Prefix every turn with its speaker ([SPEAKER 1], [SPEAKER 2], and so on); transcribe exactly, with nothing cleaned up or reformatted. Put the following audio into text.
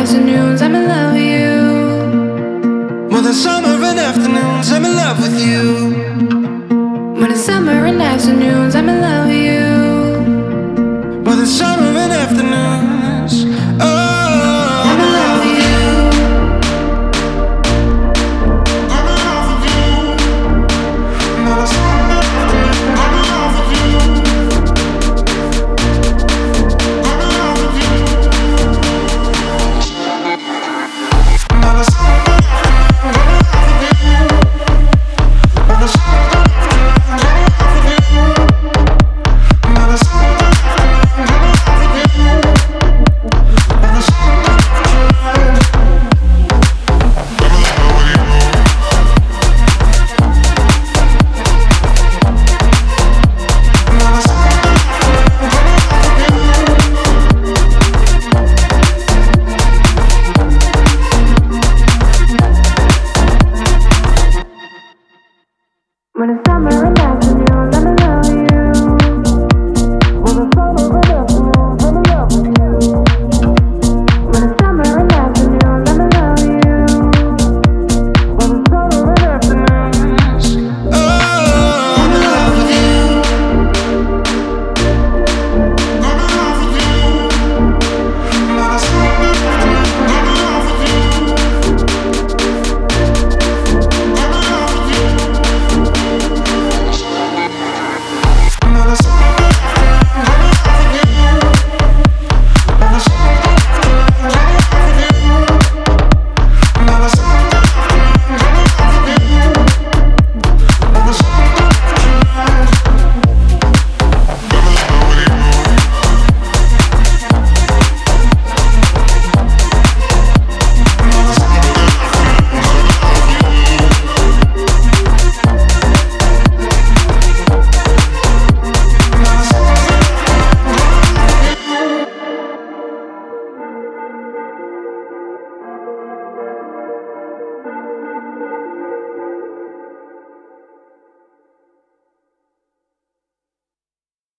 [SPEAKER 1] afternoons, I'm in love with you.
[SPEAKER 2] More than summer and afternoons, I'm in love with you.
[SPEAKER 1] More than summer and afternoons, I'm in love with you.
[SPEAKER 2] More than summer and afternoons, oh,
[SPEAKER 1] I'm in love with you.
[SPEAKER 2] I'm in love with you. More than summer, I'm in love with you. I'm in love with you. More than summer, I'm in love with you. More than summer, I'm in love with you. More than summer, I'm in love with you. More than summer,
[SPEAKER 1] When it's summer and afternoon.